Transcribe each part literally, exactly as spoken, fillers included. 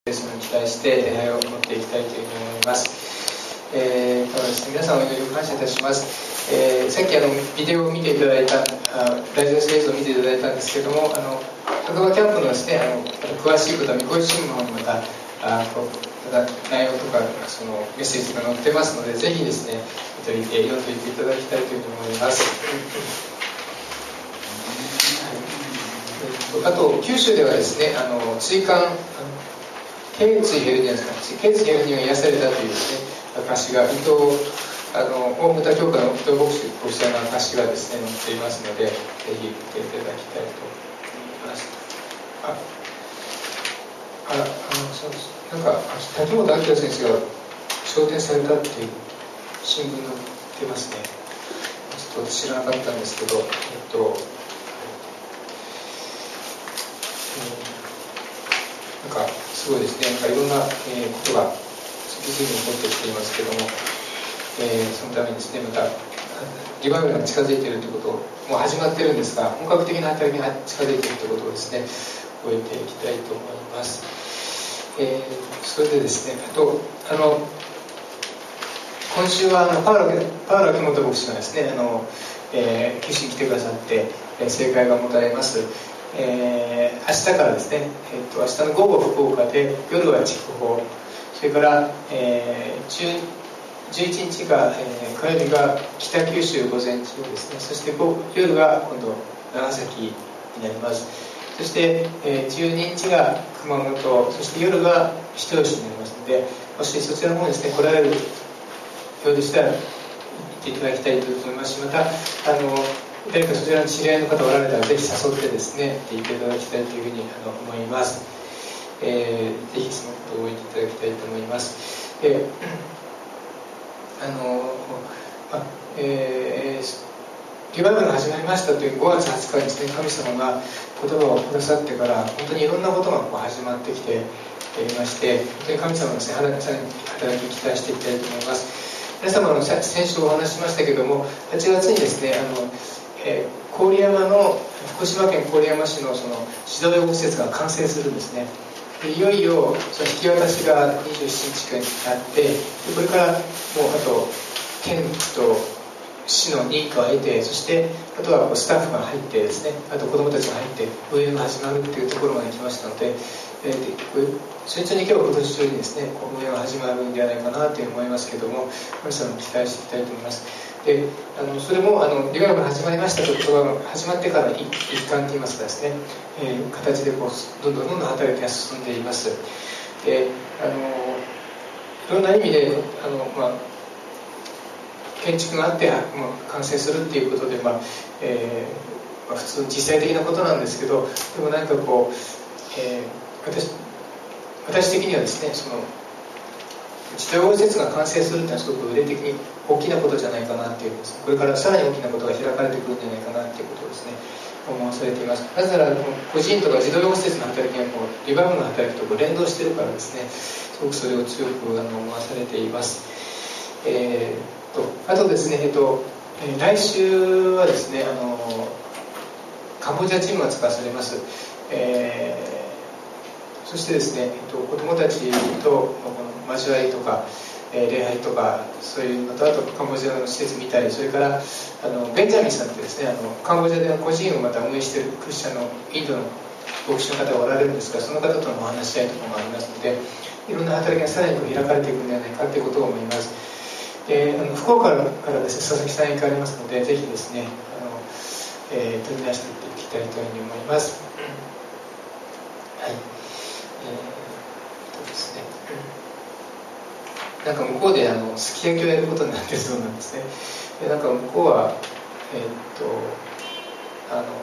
それに期待して礼拝を持っていきたいというふうに思います。えー、今日はですね、皆さんお祈りを感謝いたします。えー、さっきあのビデオを見ていただいた、あラジオ映像を見ていただいたんですけれども、あの白馬キャンプのですね、あの詳しいことは御子石新聞の方にまたあこうまた内容とかそのメッセージが載ってますので、ぜひですね読んでいっていただきたいというふうに思います。あと九州ではですね、あの椎間頸椎ヘルニアですか、頸椎ヘルニアが癒されたというですね証が、伊藤あの大牟田教会の伊藤牧師牧師の証がですね載っていますので、ぜひ見ていただきたいと思います。あ、あ、あのそうです。なんか滝本明先生が昇天されたっていう新聞載ってますね。ちょっと知らなかったんですけど、えっと。なんかすごいですね、なんかいろんな、えー、ことが次々に起こってきていますけども、えー、そのためにですね、またリバイバルが近づいているということを、もう始まっているんですが、本格的な働きが近づいているということをですね、覚えていきたいと思います。えー、それでですね、あとあの今週はあのパウロパウロ木本牧師がですね、あの、えー、九州に来てくださって、えー、正解が持たれます。えー、明日からですね、えー、と明日の午後福岡で、夜は筑豊、それから、えー、じゅういちにちが、えー、火曜日が北九州午前中ですね、そして夜が今度長崎になります。そして、えー、じゅうににちが熊本、そして夜が人吉になりますので、もしそちらの方にですね来られるようでしたら行っていただきたいと思いますし、またあの誰かそちらの知り合いの方おられたらぜひ誘ってですね行っていただきたいというふうにあの思います。えー、ぜひそのことを覚えていただきたいと思います。えー、あのあえー、リバイバルが始まりましたというごがつはつかにですね、神様が言葉をくださってから本当にいろんなことがこう始まってきていまして、本当に神様のですね働きに期待していきたいと思います。皆様の先週お話ししましたけども、はちがつにですね、あのえー、郡山の福島県郡山市のその児童養護施設が完成するんですね。でいよいよその引き渡しがにじゅうしちにちにあって、でこれからもうあと県と市の認可を得て、そしてあとはこうスタッフが入ってですね、あと子どもたちが入って運営が始まるっていうところまで来ましたので、えー、で順調に今日今年中にですね運営が始まるんじゃないかなという思いますけども、皆さんも期待していきたいと思います。であのそれもあのリバイバルが始まりましたという言葉が始まってから一環といいますかですね、えー、形でこうどんどんどんどん働きが進んでいます。であのいろんな意味であの、まあ、建築があって、まあ、完成するっていうことで、まあえーまあ、普通実際的なことなんですけど、でも何かこう、えー、私, 私的にはですね、その児童養護施設が完成するというのはすごく売れ的に大きなことじゃないかなっていう、これからさらに大きなことが開かれてくるんじゃないかなっていうことをですね思わされています。なぜなら個人とか児童養護施設の働きがこうリバイバルの働きとこう連動しているからですね、すごくそれを強くあの思わされています。えー、とあとですね、えっとえー、来週はですね、あのカンボジアチームが使わされます。えー、そしてですね、えっと、子どもたちと交わりとか、えー、礼拝とかそういうのと、あとカンボジアの施設見たり、それからあのベンジャミンさんってですね、あのカンボジアでの個人をまた運営しているクリスチャンのインドの牧師の方がおられるんですが、その方とのお話し合いとかもありますので、いろんな働きがさらに開かれていくんじゃないかということを思います。であの福岡からですね、佐々木さん行かれますので、ぜひですねあの、えー、取り出していきたいというふうに思います。はい、えー、とですね、なんか向こうであのすき焼きをやることになってそうなんですね。でなんか向こうはえー、っとあの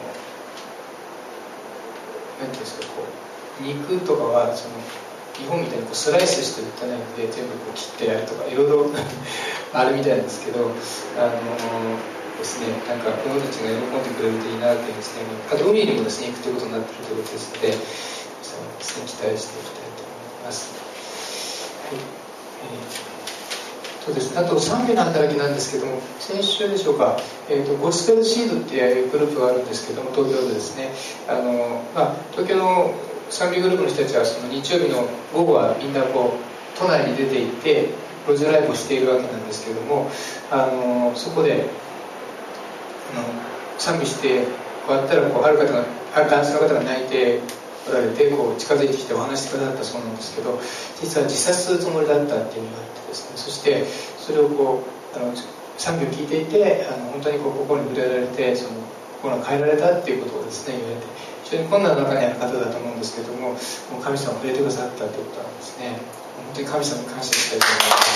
何ていうんですか、こう肉とかはその日本みたいにこうスライスして売ったナイフで全部こう切ってやるとかいろいろあるみたいなんですけど、あのですね、なんか子供たちが喜んでくれるといいなというですね、あと海にもですね行くということになっているということですので、そのですね期待していきたいと思います。はい、えー、そうですね、あと賛美の働きなんですけども、先週でしょうか、えーと、ゴスペルシードっていうグループがあるんですけども、東京でですね、あの、まあ、東京の賛美グループの人たちはその日曜日の午後はみんなこう都内に出て行って路上ライブをしているわけなんですけれども、あのそこであの賛美して終わったらこうある方がある男性の方が泣いておられてこう近づいてきてお話してくださったそうなんですけど、実は自殺するつもりだったっていうのがあってですね、そしてそれをこうあの賛美を聞いていてあの本当にこう心に触れられてその心が変えられたっていうことをですね言われて、非常に困難の中にある方だと思うんですけれども、もう神様を触れてくださったということなんですね。本当に神様に感謝したいと思います。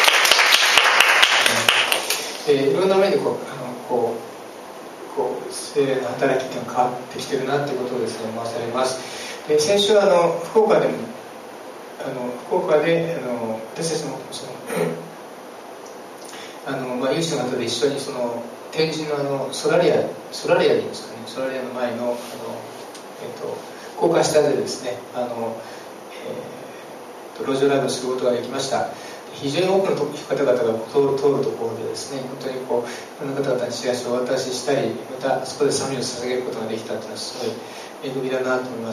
えー、いろんな面でこうあのこうこう精霊の働きというのが変わってきてるなということをですね思わされます。で先週あの福岡でもあの福岡であの私たちもそのあの、まあ、有志の方で一緒にその天神のあのソラリアソラリアでいいんですかね、ソラリアの前のあの、えっと、高架下でですねあの、えー、と路上ライブをすることができました。非常に多くの方々が通る、通るところでですね、本当にこういろんな方々にチラシをお渡ししたり、またそこで賛美を捧げることができたというのはすごい恵みだなと思います。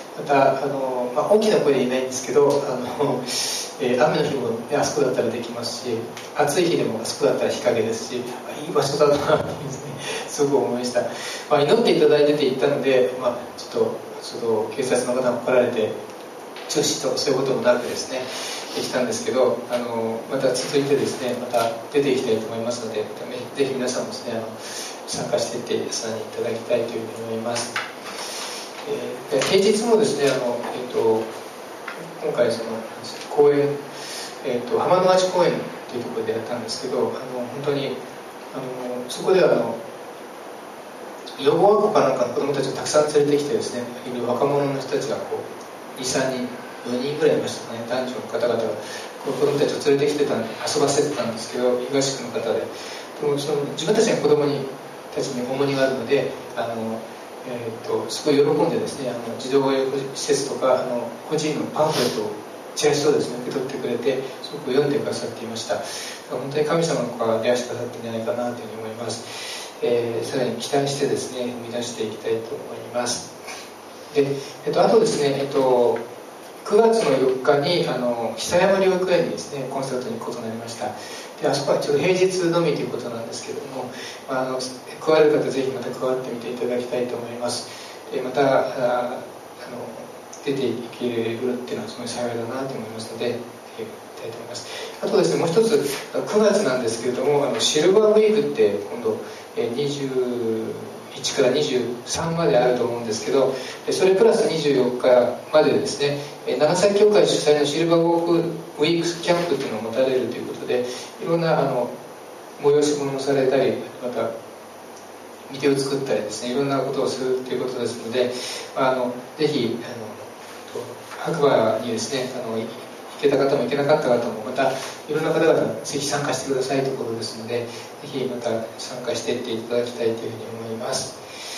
またあの、まあ、大きな声で言えないんですけど、あの、えー、雨の日も、ね、あそこだったらできますし、暑い日でもあそこだったら日陰ですし、いい場所だなとですねすごく思いました。まあ、祈っていただいてて行ったので、まあ、ちょっとちょっと警察の方も来られて中止とそういうこともなくですねできたんですけど、あのまた続いてですねまた出ていきたいと思いますので、ぜひ皆さんもですねあの参加していって参加いただきたいというふうに思います。えー、平日もですねあの、えー、と今回その公演、えー、と浜の町公園というところでやったんですけど、あの本当にあのそこではあの養護学校かなんかの子どもたちをたくさん連れてきてですね、いる若者の人たちがこうに、さんにんよにんぐらいいましたね、男女の方々が子供たちを連れてきてた遊ばせてたんですけど、東区の方で、でもその自分たちの子供にたちに重荷があるので、あの、えー、とすごい喜んでですね、あの児童養護施設とかあの個人のパンフレットをチラシをですね受け取ってくれて、すごく読んでくださっていました。本当に神様の子が出してくださったんじゃないかなというふうに思います。えー、さらに期待してですね生み出していきたいと思います。で、えっと、あとですね、えっと、くがつのよっかにあの久山療育園にですねコンサートに行くことになりました。であそこはちょっと平日のみということなんですけれども、まあ、あの加われる方ぜひまた加わってみていただきたいと思います。でまたああの出ていけるっていうのはすごい幸いだなと思いますので、たいと思います。あとですね、もう一つくがつなんですけれども、あのシルバーウィークって今度にじゅういちからにじゅうさんまであると思うんですけど、それプラスにじゅうよっかまでですね、長崎教会主催のシルバーウォークウィークスキャンプっていうのを持たれるということで、いろんなあの催し物をされたり、また見てを作ったりですね、いろんなことをするということですので、あのぜひあの白馬にですねあの行けた方も行けなかった方もまたいろんな方々ぜひ参加してくださいということですので、ぜひまた参加していっていただきたいというふうに思います。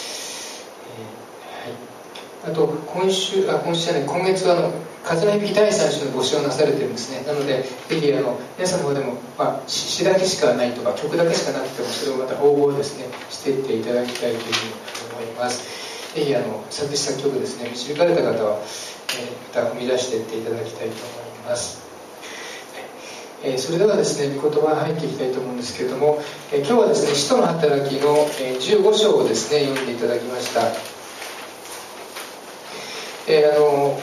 えーはい、あと今週あ今週じゃない今月はあの風の響きだいさん週の募集をなされてるんですね。なのでぜひあの皆さんの方でも、まあ、詩だけしかないとか曲だけしかなくてもそれをまた応募をですねしていっていただきたいというふうに思います。ぜひあの作詞作曲ですね導かれた方は、えー、また生み出していっていただきたいと思います。えー、それではですね御言葉入っていきたいと思うんですけれども、えー、今日はですね使徒の働きの、えー、じゅうご章をですね読んでいただきました。えー、あの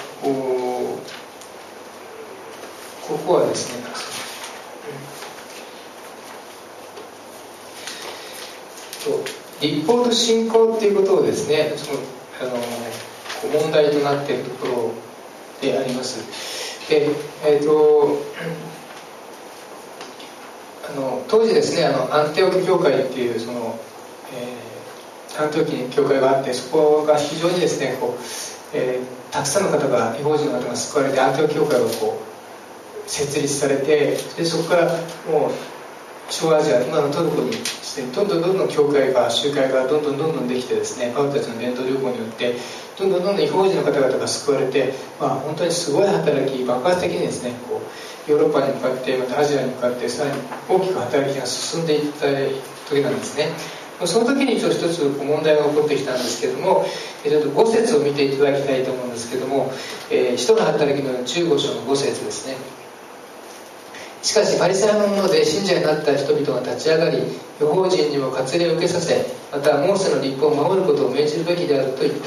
ここはですね、うん、立法と信仰っていうことをですねそのあの問題となっているところであります。で、えーとあの当時ですねあのアンテオキ教会っていうその、えー、アンテオキに教会があって、そこが非常にですねこう、えー、たくさんの方が異邦人の方が救われてアンテオキ教会がこう設立されて、でそこからもう小アジア今のトルコにですねどんどんどんどん教会が集会がどんどんどんどんできてですね、パウロたちの伝統旅行によってどんどんどんどん異邦人の方々が救われて、まあ、本当にすごい働き爆発的にですねこうヨーロッパに向かってまたアジアに向かってさらに大きく働きが進んでいった時なんですね。 その時に一つ問題が起こってきたんですけども、ちょっとご節を見ていただきたいと思うんですけども、えー、使徒の働きのじゅうご章のご節ですね。しかしパリサイ派の者で信者になった人々が立ち上がり、異邦人にも割礼を受けさせ、またモーセの律法を守ることを命じるべきであると言った。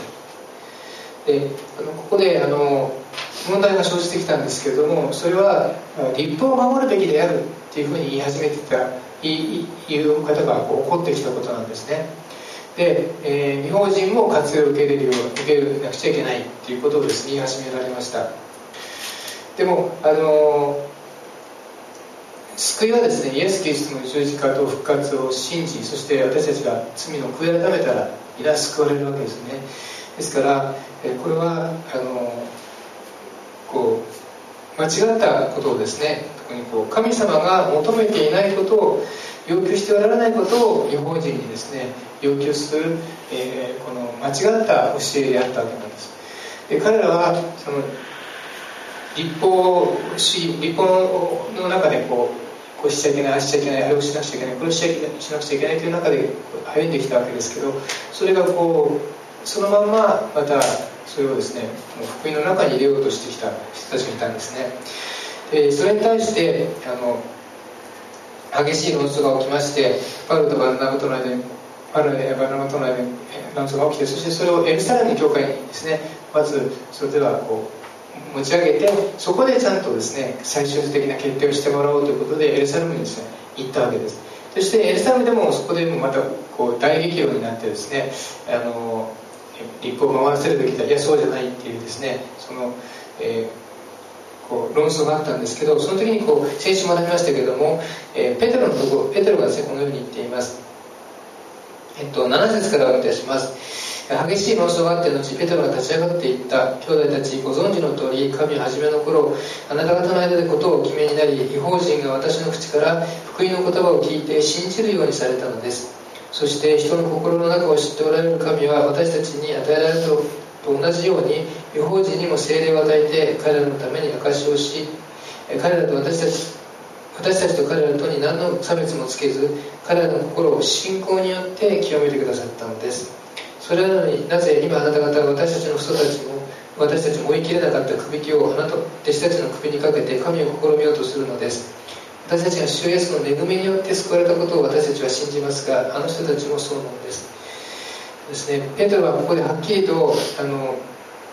で、あのここであの問題が生じてきたんですけれども、それは律法を守るべきであるっていうふうに言い始めてた言う方がこう起こってきたことなんですね。で、えー、異邦人も割礼を受け入れるよう受けなくちゃいけないっていうことをですね、言い始められました。でもあのー救いはですね、イエス・キリストの十字架と復活を信じ、そして私たちが罪の悔い改めたら皆救われるわけですね。ですからこれはあのこう間違ったことをですね、特にこう神様が求めていないことを要求しておられないことを異邦人にですね要求する、えー、この間違った教えであったわけなんです。で、彼らはその立法主義、立法の中でこうこうしちゃいけない、ああしちゃいけない、あれをしなくちゃいけない、これをしなくちゃいけないという中で歩んできたわけですけど、それがこうそのまんままたそれをですねもう福音の中に入れようとしてきた人たちがいたんですね。でそれに対してあの激しい論争が起きまして、パウロとバルナバとの間にパウロやバルナバとの間に論争が起きて、そしてそれをエルサレムの教会にですねまずそれではこう持ち上げて、そこでちゃんとですね最終的な決定をしてもらおうということでエルサレムにですね行ったわけです。そしてエルサレムでもそこでもまたこう大激論になってですね、あの立法を守らせるべきだ、いやそうじゃないっていうですねその、えー、こう論争があったんですけど、その時にこう先週学びましたけれども、えー、ペテロのところペテロがですねこのように言っています。えっとなな節からお読みいたします。激しい論争があって後、ペテロが立ち上がっていった。兄弟たちご存知の通り、神は初めの頃あなた方の間でことをお決めになり、異邦人が私の口から福音の言葉を聞いて信じるようにされたのです。そして人の心の中を知っておられる神は私たちに与えられるとと同じように異邦人にも聖霊を与えて彼らのために証しをし、彼らと私たち私たちと彼らとに何の差別もつけず、彼らの心を信仰によって清めてくださったのです。それなのになぜ今あなた方は私たちの人たちも私たちも追い切れなかったくびきをあなた弟子たちの首にかけて神を試みようとするのです。私たちが主イエスの恵みによって救われたことを私たちは信じますが、あの人たちもそうなのですですね。ペテロはここではっきりとあのあの、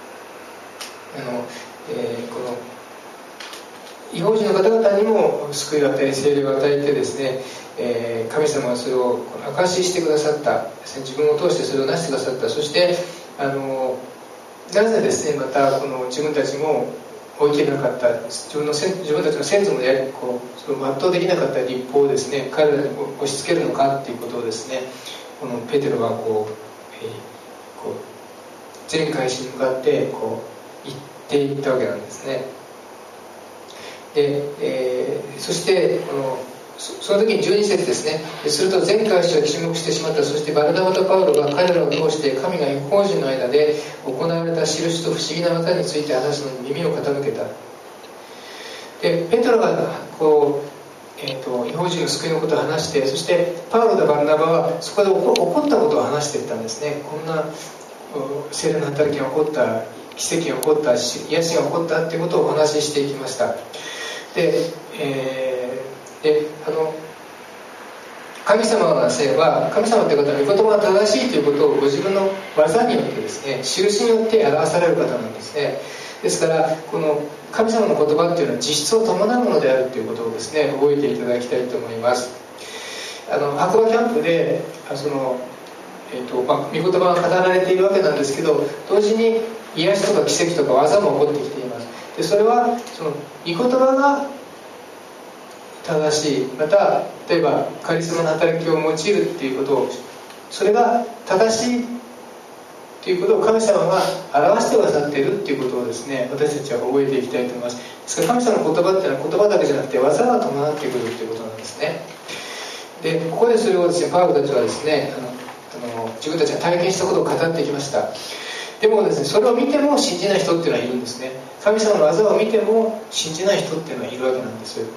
えー、この異邦人の方々にも救いを与え、聖霊を与えてですね、えー、神様はそれを証ししてくださったですね、自分を通してそれを成してくださった。そしてあのなぜですねまたこの自分たちも追い切れなかった自分の自分たちの先祖もやこうそれを全うできなかった立法をですね彼らに押し付けるのかっていうことをですね、このペテロはこう、えー、こう全会士に向かってこう言っていったわけなんですね。で、えー、そしてこのその時にじゅうに節ですね。すると全会士は沈黙してしまった。そしてバルナバとパウロが彼らを通して神が異邦人の間で行われた印と不思議な技について話すのに耳を傾けた。でペテロがこう、えーと、異邦人の救いのことを話して、そしてパウロとバルナバはそこで起こったことを話していったんですね。こんな聖霊の働きが起こった、奇跡が起こった、癒しが起こったということをお話ししていきました。で、えーであの神様のせいは神様という方は御言葉が正しいということをご自分の技によってですね印によって表される方なんですね。ですからこの神様の言葉っていうのは実質を伴うものであるということをですね覚えていただきたいと思います。あの白馬キャンプでその、えーとまあ、御言葉が語られているわけなんですけど、同時に癒しとか奇跡とか技も起こってきています。でそれはその御言葉が正しい、また例えばカリスマの働きを用いるっていうことを、それが正しいということを神様が表してくださっているっていうことをですね私たちは覚えていきたいと思います。ですから神様の言葉っていうのは言葉だけじゃなくて技が伴ってくるっていうことなんですね。でここでそれをですねパウロたちはですねあのあの自分たちが体験したことを語ってきました。でもですねそれを見ても信じない人っていうのはいるんですね。神様の技を見ても信じない人っていうのはいるわけなんです。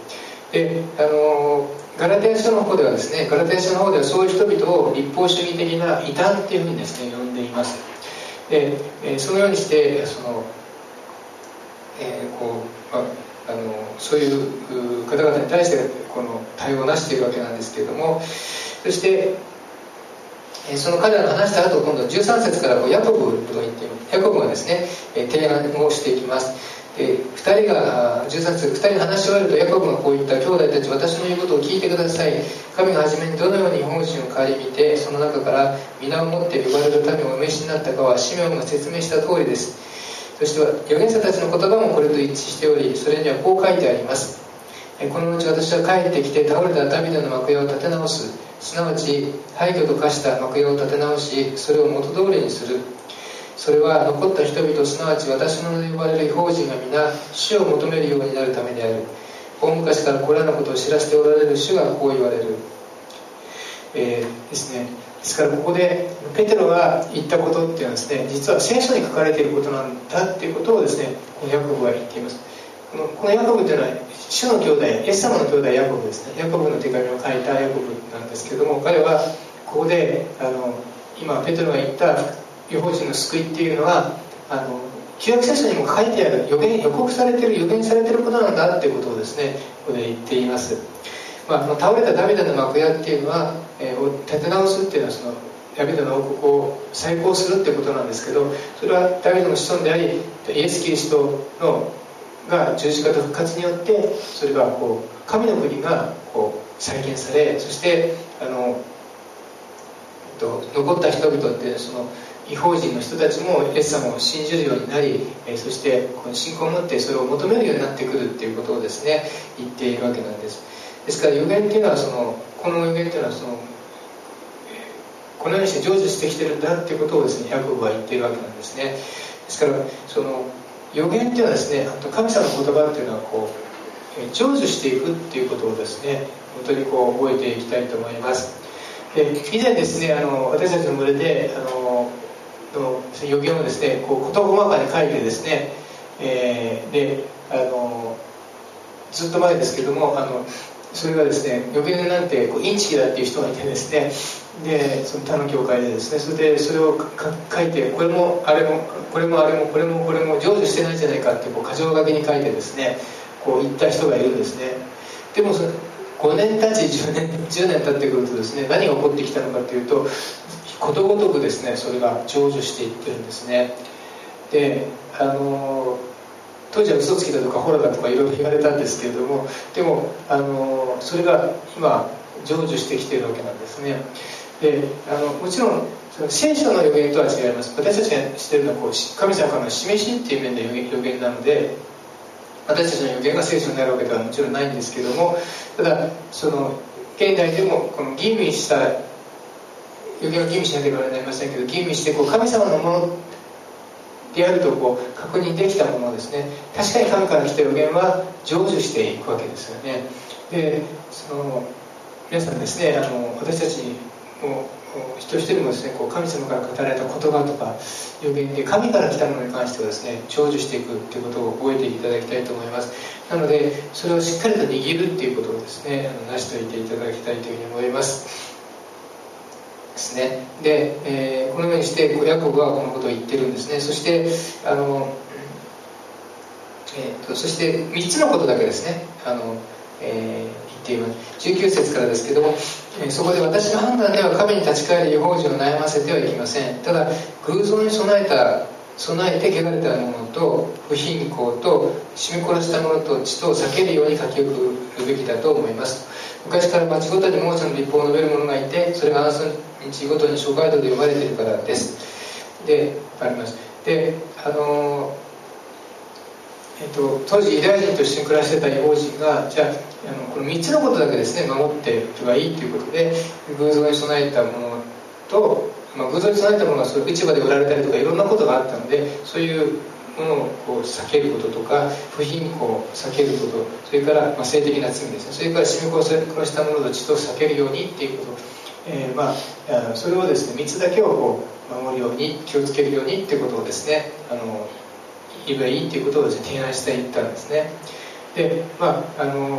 であのガラテヤ書の方ではですね、ガラテヤ書の方ではそういう人々を立法主義的な異端っていうふうにですね呼んでいます。で、えー、そのようにしてその、えー、こう、まあ、あのそういう方々に対してこの対応をなしているわけなんですけれども、そしてその彼らが話した後、今度じゅうさん節からヤコブと言ってヤコブがですね提案をしていきます。でふたりがじゅうさん節、ふたりが話し終えるとヤコブがこう言った。兄弟たち、私の言うことを聞いてください。神が初めにどのように本心を顧みて、その中から皆をもって呼ばれる民をお召しになったかはシメオンが説明した通りです。そして預言者たちの言葉もこれと一致しており、それにはこう書いてあります。この後私は帰ってきて倒れたダビデの幕屋を立て直す、すなわち廃墟と化した幕屋を立て直し、それを元通りにする。それは残った人々、すなわち私の名で呼ばれる異邦人が皆主を求めるようになるためである。大昔からこれらのことを知らせておられる主がこう言われる、えー、ですね。ですからここでペテロが言ったことっていうのはですね、実は聖書に書かれていることなんだっていうことをですね、このヤコブは言っています。この、このヤコブというのは主の兄弟、イエス様の兄弟ヤコブですね。ヤコブの手紙を書いたヤコブなんですけれども、彼はここであの今ペテロが言った異邦人の救いっていうのは、あの旧約聖書にも書いてある予言、予告されている、予言されていることなんだっていうことをですね、ここで言っています。まあ、倒れたダビデの幕屋っていうのは、えー、立て直すっていうのはそのダビデの王国を再興するっていうことなんですけど、それはダビデの子孫でありイエス・キリストのが十字架と復活によってそれがこう神の国がこう再建され、そしてあの、えっと、残った人々ってその異邦人の人たちもイエス様を信じるようになり、えー、そしてこの信仰を持ってそれを求めるようになってくるっていうことをですね言っているわけなんです。ですから予言っていうのはそのこの予言っていうのはそのこのようにして成就してきてるんだっていうことをですねヤコブは言っているわけなんですね。ですからその予言っていうのはですね、あと神様の言葉っていうのはこう成就していくっていうことをですね本当にこう覚えていきたいと思います。で以前ですねあの私たちの群れであのの予言をですねこう事細かに書いてですね、えー、であのずっと前ですけどもあのそれがですね予言なんてこうインチキだっていう人がいてですね、でその他の教会でですねそれでそれを書いてこれもあれもこれもあれもこれもこれも成就してないんじゃないかってこう箇条書きに書いてですねこう言った人がいるんですね。でもそのごねん経ちじゅうねんじゅうねん経ってくるとですね何が起こってきたのかというとことごとくですねそれが成就していってるんですね。であの当時は嘘つきだとかホラだとかいろいろ言われたんですけれども、でもあのそれが今成就してきているわけなんですね。であのもちろんその聖書の予言とは違います。私たちが知っているのはこう神様からの示しっていう面で予言、予言なので私たちの予言が聖書になるわけではもちろんないんですけども、ただその現代でもこの吟味した予言を吟味しなければなりませんけど、吟味してこう神様のものであるとこう確認できたものですね。確かに神から来た予言は成就していくわけですよね。でその皆さんですねあの私たちも一人一人もですねこう神様から語られた言葉とか予言で神から来たものに関してはですね成就していくということを覚えていただきたいと思います。なのでそれをしっかりと握るっていうことをですね成し遂げていただきたいというふうに思いますですね。で、えー、このようにしてヤコブはこのことを言ってるんですね。そしてあの、えー、とそしてみっつのことだけですねあの、えーじゅうきゅう節からですけども、えー、そこで私の判断では神に立ち返り異邦人を悩ませてはいけません。ただ偶像に備えた備えて汚れたものと不貧困と締め殺したものと血と避けるように書き送るべきだと思います。昔から町ごとにモーセの律法を述べる者がいて、それがあなたの日ごとに諸街道で読まれているからです。であります。であのーえっと、当時ユダヤ人と一緒に暮らしてた異邦人がじゃあ、あのこのみっつのことだけですね守っていけばいいということで、偶像に備えたものと、まあ、偶像に備えたものはそれ市場で売られたりとかいろんなことがあったので、そういうものをこう避けることとか不貧困を避けること、それから、まあ、性的な罪ですね、それから締め殺したものと血と避けるようにっていうこと、えー、まあそれをですねみっつだけをこう守るように気をつけるようにっていうことをですねあの言えばいいっていうことを提案していったんですね。でまああの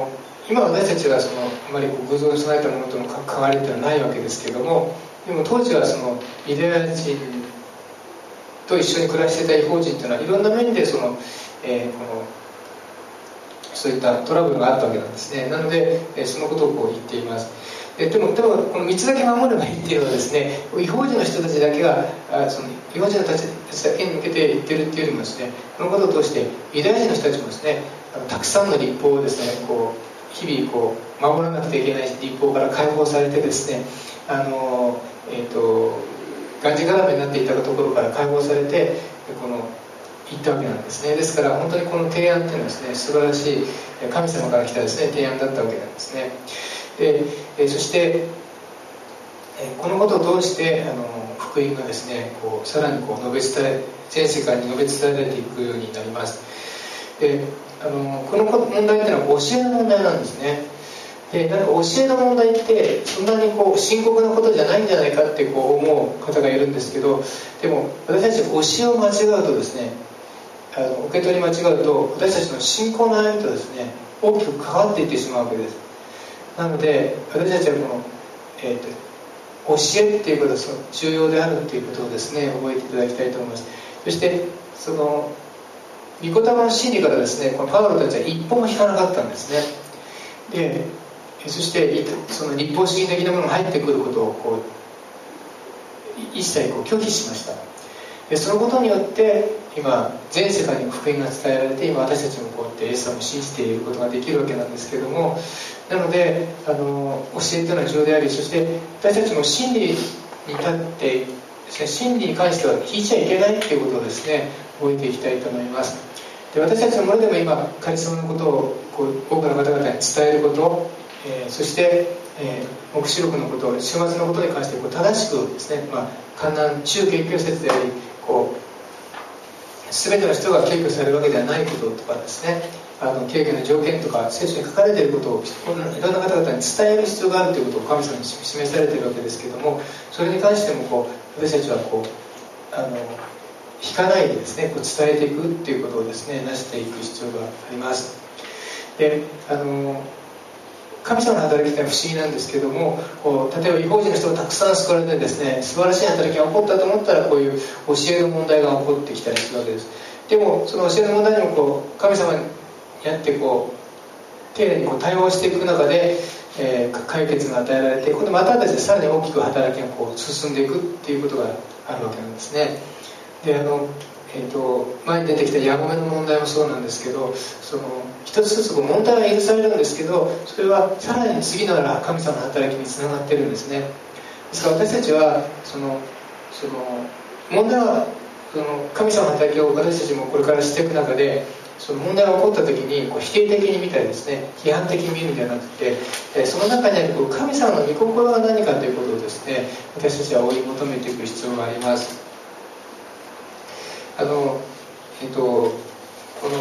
今私たちはそのあまり偶像に備えたものとの関わりというのはないわけですけども、でも当時はそのユダヤ人と一緒に暮らしていた異邦人というのはいろんな面でその、えー、このそういったトラブルがあったわけなんですね。なので、えー、そのことをこう言っています。で, でもでもこのみっつだけ守ればいいっていうのはですね、異邦人の人たちだけがあその異邦人の人たちだけに向けて言ってるっていうよりもですね、このことを通してユダヤ人の人たちもですね、あのたくさんの律法をですね、こう日々こう守らなくてはいけない律法から解放されてですね、あの、えー、とがんじがらめになっていたところから解放されてこの行ったわけなんですね。ですから本当にこの提案っていうのはですね、素晴らしい神様から来たですね提案だったわけなんですね。でそしてこのことを通してあの福音がですね、こうさらにこう述べ伝え全世界に述べ伝えられていくようになります。であのこの問題っていうのは教えの問題なんですね。でなんか教えの問題ってそんなにこう深刻なことじゃないんじゃないかってこう思う方がいるんですけど、でも私たち教えを間違うとですね、あの受け取り間違うと私たちの信仰の歩みとですね大きく関わっていってしまうわけです。なので私たちはこの、えー、と教えっていうことが重要であるっていうことをですね覚えていただきたいと思います。そしてその御言葉の真理からですね、このパウロたちは一歩も引かなかったんですね。でそしてその立法主義的なものが入ってくることをこう一切こう拒否しました。でそのことによって今全世界に福音が伝えられて、今私たちもこうやってイエス様を信じていることができるわけなんですけれども、なのであの教えというのは重要であり、そして私たちも真理に立ってですね、真理に関しては聞いちゃいけないということをですね覚えていきたいと思います。で私たちのものでも今カリスマのことをこう多くの方々に伝えること、えー、そして、えー、黙示録のことを終末のことに関してこう正しくですね、まあ、観難中継教説であり、こう全ての人が敬虚されるわけではないこととかですね、あの敬虚の条件とか聖書に書かれていることをいろんな方々に伝える必要があるということを神様に示されているわけですけれども、それに関してもこう私たちはこうあの引かないでですねこう伝えていくっていうことをですねなしていく必要があります。であの神様の働きって不思議なんですけども、こう例えば異邦人の人がたくさん救われてですね素晴らしい働きが起こったと思ったらこういう教えの問題が起こってきたりするわけです。でもその教えの問題にもこう神様にやってこう丁寧にこう対応していく中で、えー、解決が与えられて、今度またですねさらに大きく働きがこう進んでいくっていうことがあるわけなんですね。であのえー、と前に出てきたヤゴメの問題もそうなんですけど、その一つずつ問題は許されるんですけど、それはさらに次の神様の働きにつながってるんですね。ですから私たちはそのその問題はその神様の働きを私たちもこれからしていく中で、その問題が起こった時にこう否定的に見たりですね批判的に見るんじゃなくて、その中にあるこう神様の御心が何かということをですね私たちは追い求めていく必要があります。あのえっとこの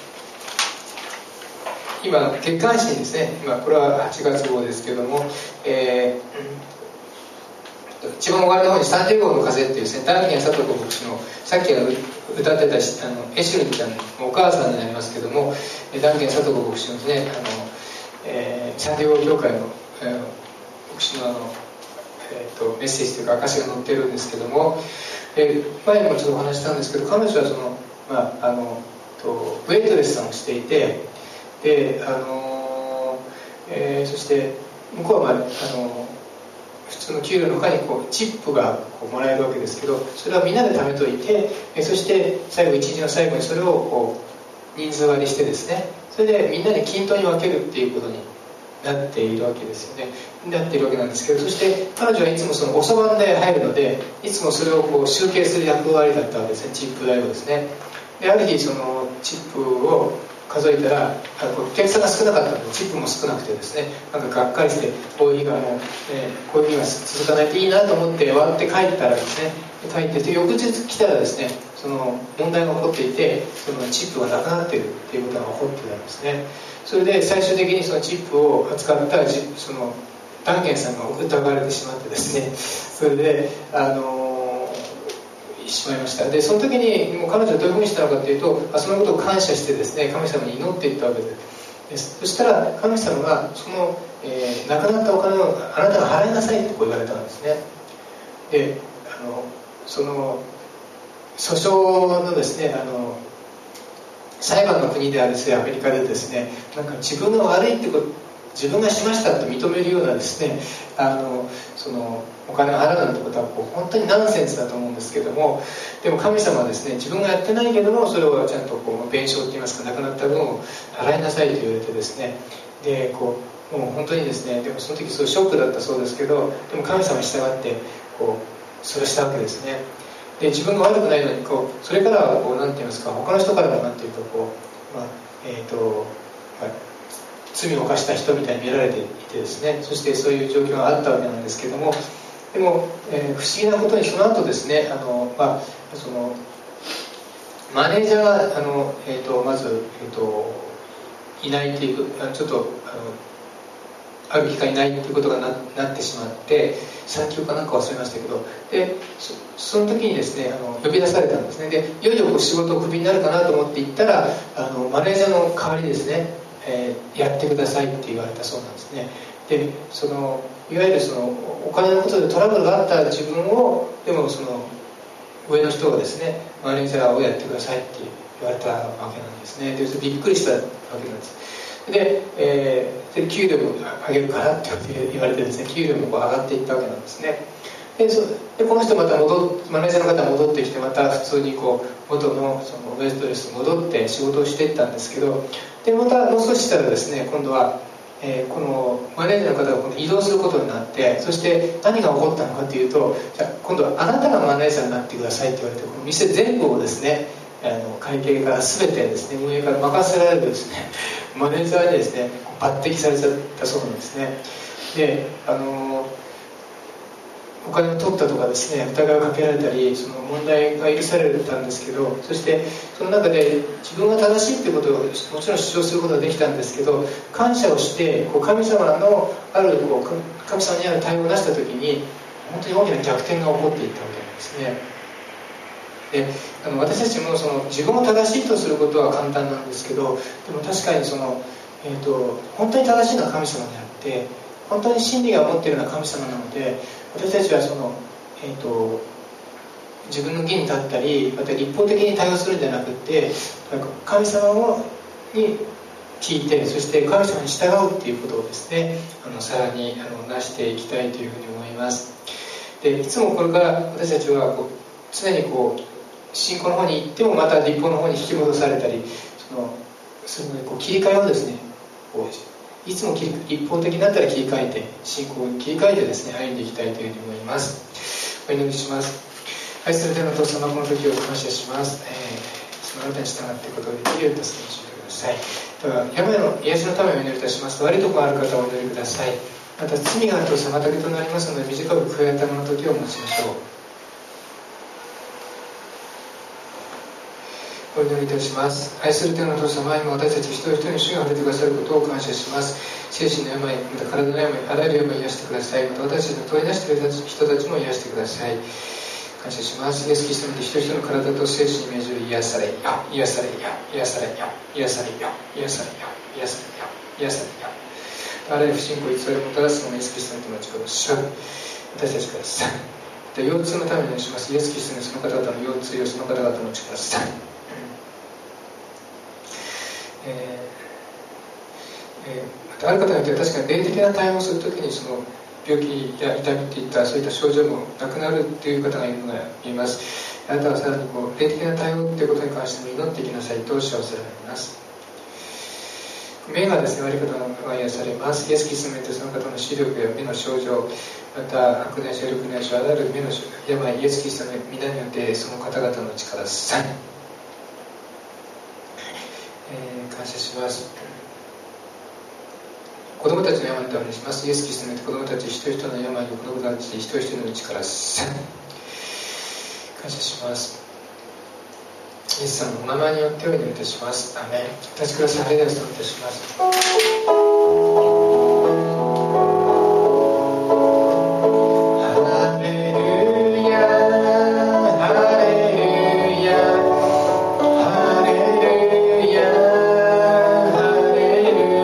今月刊誌にですね、今これははちがつ号ですけども、えー、一番終わりの方にサンディエゴの風っていうですね、ダンケン佐藤子牧師のさっき歌ってたあのエシュルちゃんのお母さんになりますけども、ダンケン佐藤子牧師のですね、あの、えー、サンディエゴ教会の、えー、牧師のあの、えー、とメッセージというか証が載ってるんですけども、え前にもちょっとお話したんですけど、彼女はその、まあ、あのとウェイトレスさんをしていて、であの、えー、そして向こうは、まあ、あの普通の給料の他にこうチップがこうもらえるわけですけど、それはみんなで貯めといて、えそして最後一日の最後にそれをこう人数割りしてですね、それでみんなに均等に分けるっていうことになっているわけですよね。なっているわけなんですけど、そして彼女はいつもその遅番で入るので、いつもそれをこう集計する役割だったわけですね、チップ代をですね。である日そのチップを数えたら、あのお客さんが少なかったのでチップも少なくてですね、なんかがっかりして、こういう日がもう、えー、こういう日が続かないといいなと思って終わって帰ったらですね、帰ってて翌日来たらですね、その問題が起こっていて、そのチップがなくなっているっていうことが起こってたんですね。それで最終的にそのチップを扱ったそのダンケンさんが疑われてしまってですね、それであのー、しまいました。でその時にもう彼女はどういうふうにしたのかというと、そのことを感謝してですね、神様に祈っていったわけです。 です。そしたら神様がその、えー、亡くなったお金をあなたが払いなさいってこう言われたんですね。で、あのその訴訟のですね、あの裁判の国であるですね、アメリカでですね、なんか自分が悪いってこと、自分がしましたと認めるようなですね、あのそのお金を払うなんてことはこう本当にナンセンスだと思うんですけども、でも神様はですね、自分がやってないけどもそれをちゃんとこう弁償といいますか、亡くなった分を払いなさいと言われてですね、でこうもう本当にですね、でもその時すごいショックだったそうですけど、でも神様に従ってこうそれをしたわけですね。で自分が悪くないのにこうそれからはこうなんて言いますか、他の人からはなんていうかこう、まあえーとまあ、罪を犯した人みたいに見られていてですね、そしてそういう状況があったわけなんですけども、でも、えー、不思議なことにその後ですね、あの、まあ、そのマネージャーがあの、えー、とまず、えー、といないというちょっとあのある機会ないということが な, なってしまって産休かなんか忘れましたけど、で そ, その時にですね、あの呼び出されたんですね。でいよいよこう仕事をクビになるかなと思って行ったら、あのマネージャーの代わりですね、えー、やってくださいって言われたそうなんですね。でそのいわゆるそのお金のことでトラブルがあった自分を、でもその上の人がですね、マネージャーをやってくださいって言われたわけなんですね。でびっくりしたわけなんです。で、えー、で給料も上げるからって言われてですね、給料もこう上がっていったわけなんですね。で, そでこの人また戻マネージャーの方が戻ってきて、また普通にこう元 の, そのウエストレスに戻って仕事をしていったんですけど、でまたもう少ししたらですね、今度は、えー、このマネージャーの方が今度移動することになって、そして何が起こったのかというと、じゃあ今度はあなたがマネージャーになってくださいって言われて、この店全部をですね、あの会計から全てですね、運営から任せられるですね、マネージャーにですね抜擢されちゃったそうなんですね。で、あのお金を取ったとかですね、疑いをかけられたり、その問題が許されたんですけど、そしてその中で自分が正しいっていうことをもちろん主張することができたんですけど、感謝をしてこう神様のあるこう神様にある対応を出した時に本当に大きな逆転が起こっていったわけなんですね。であの私たちもその自分を正しいとすることは簡単なんですけど、でも確かにその、えーと、本当に正しいのは神様であって、本当に真理が持っているのは神様なので、私たちはその、えーと、自分の義に立ったり、また立法的に対応するんじゃなくて、神様をに聞いて、そして神様に従うっていうことをですね、あのさらにあのなしていきたいというふうに思います。でいつもこれから私たちはこう常にこう信仰の方に行ってもまた立法の方に引き戻されたり、そのそのこう切り替えをですね、こういつも立法的になったら切り替えて、信仰を切り替えてですね、歩んでいきたいというふうに思います。お祈りします。愛する天のお父様、この時を感謝します。えー、そのあなたに従っていくことができるように助けてください。では病の癒しのためをお祈りいたします。悪いところがある方はお祈りください。また罪があると妨げとなりますので、短く悔い改めの時を持ちましょう。お祈りいたします。愛する天のお父様、今私たち一人一人に主が触れてくださることを感謝します。精神の病、また体の病、あらゆる病を癒してください。また私たちの問い出してくれた人たちも癒してください。感謝します。イエス・キリストによって一人一人の体と精神に命じる癒されよ、癒されよ、癒されよ、癒されよ、癒されよ、癒されよ、癒されよ。あらゆる不信仰、偽りをもたらすのもイエス・キリストによってお力をし私たちからさで腰痛のためにお願いします。イエス・キリストにその方々の腰痛をその方々の力をさえーえー、またある方によっては確かに霊的な対応をするときにその病気や痛みといったそういった症状もなくなるという方がいるのがいます。あなたはさらにこう霊的な対応ということに関しても祈っていきなさいとおっしゃられます。目がですね悪い方が癒されます。イエス・キリストによってその方の視力や目の症状、また白内障、緑内障、あらゆる目の病、イエス・キリストの皆によってその方々の力さええー、感謝します。子供たちの病にお願いします。イエス・キリストによって子供たち一人一人の病を子供たち一人一人の内からさ感謝します。イエス様のお名前によってお祈りいたします。アメン。私からサレダスといたします。 ハレルヤ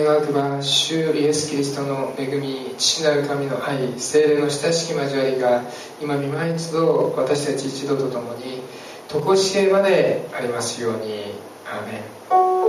願うくば、主イエス・キリストの恵み、父なる神の愛、聖霊の親しき交わりが今御前一度私たち一同と共に常しえまでありますように。アーメン。